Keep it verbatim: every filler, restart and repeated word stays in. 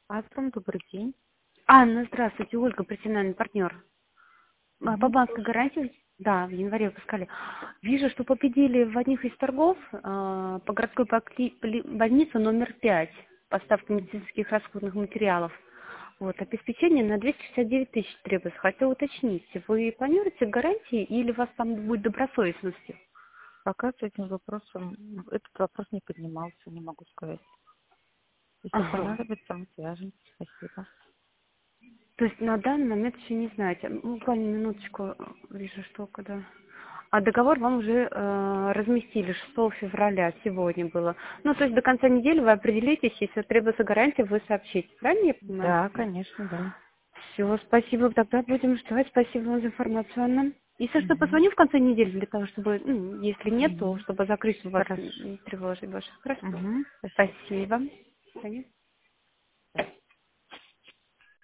Азбрум, добрый день. Анна, здравствуйте, Ольга, профессиональный партнер. А, По Мгм. банковской гарантии, да, в январе выпускали. Вижу, что победили в одних из торгов а, по городской покли- поли- больнице номер пять поставка медицинских расходных материалов. Вот, обеспечение на двести шестьдесят девять тысяч требуется. Хотела уточнить, вы планируете гарантии или у вас там будет добросовестность? Пока с этим вопросом, этот вопрос не поднимался, не могу сказать. Если Ага. понадобится, мы свяжемся. Спасибо. То есть на данный момент еще не знаете. Ну, буквально минуточку, вижу, что когда... А договор вам уже э, разместили шестого февраля, сегодня было. Ну, то есть до конца недели вы определитесь, если требуется гарантия, вы сообщите. Правильно я понимаю? Да, конечно, да. Все, спасибо, тогда будем ждать. Спасибо вам за информацию, Анна. Если что, Мгм. позвоню в конце недели для того, чтобы, ну, если нет, то Мгм. чтобы закрыть у вас, Хорошо. не тревожить больше. Хорошо. Мгм. Спасибо. Спасибо. Понятно?